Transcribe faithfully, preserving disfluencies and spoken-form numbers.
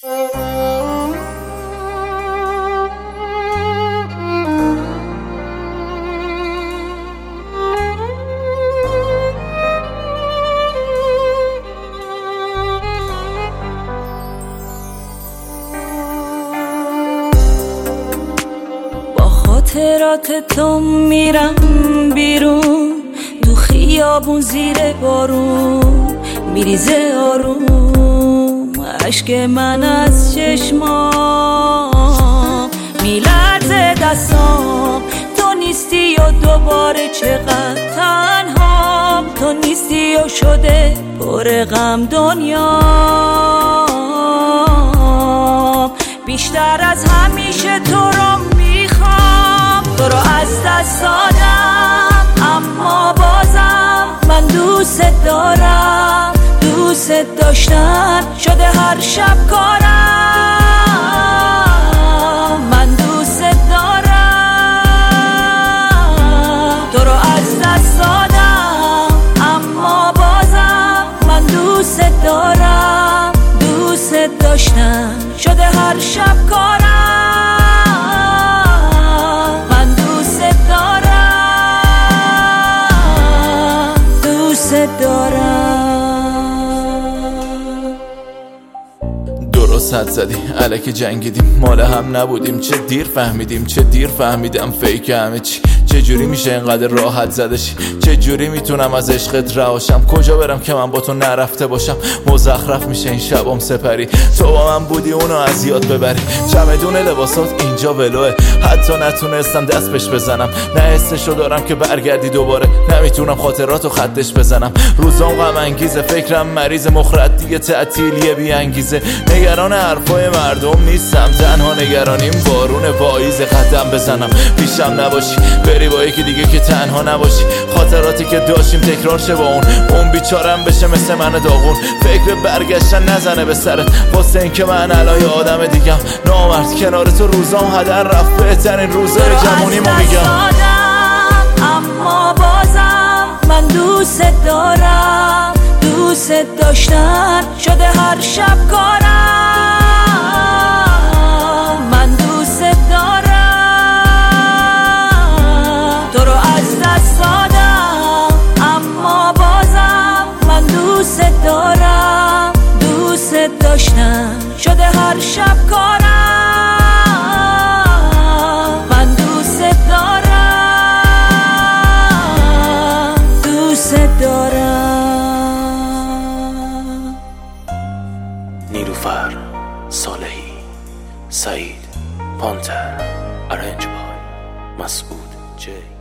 خاطرات تو میرم بیرون، تو خیابون زیر بارون میریزه آروم اشک من از چشمام، میلرزه دستام. تو نیستی و دوباره چقدر تنهام، تو نیستی و شده پر غم دنیام. بیشتر از همیشه تو رو میخوام، تو رو از دست دادم اما بازم من دوست دارم. دوست داشتن شده هر شب کارم، من دوست دارم. تو رو از دست دادم اما بازم من دوست دارم. دوست داشتن شده هر شب کارم، من دوست دارم. دوست دارم. درست حد زدی الکی جنگیدیم، مال هم نبودیم. چه دیر فهمیدیم، چه دیر فهمیدم فیک همه چی. چه جوری میشه اینقدر راحت زدشی؟ چه جوری میتونم از عشقت رهاشم؟ کجا برم که من با تو نرفته باشم؟ مزخرف میشه این شبام سپری، تو با من بودی اونو از یاد ببری. چمدون لباسات اینجا ولوه، حتی نتونستم دست بهش بزنم. نه حسشو دارم که برگردی دوباره، نمیتونم خاطراتو خطش بزنم. روزام غم انگیزه، فکرم مریض، مخرد دیگه تعطیلیه بی انگیزه. نگران حرفای مردم نیستم، تنها نگرانیم بارون پاییز. قدم بزنم پیشم نباشی، بری با یکی دیگه که تنها نباشی. خاطراتی که داشتیم تکرار شه با اون، اون بیچارم بشه مثل من داغون. فکر برگشتن نزنه به سرت، واسه این که من الان آدم دیگم. نامرد کنار تو روزام هدر رفت، بهترین روزای جوونیمو میگم. اما بازم من دوست دارم. دوست داشتن شده هر شب کارم، من دوست دارم. تو رو از دست دادم اما بازم من دوست دارم. دوست داشتن شده هر شب کارم، من دوست دارم. دوست دارم. نیلوفر صالحی، سعید پانتر، ارنج بای مسعود جی.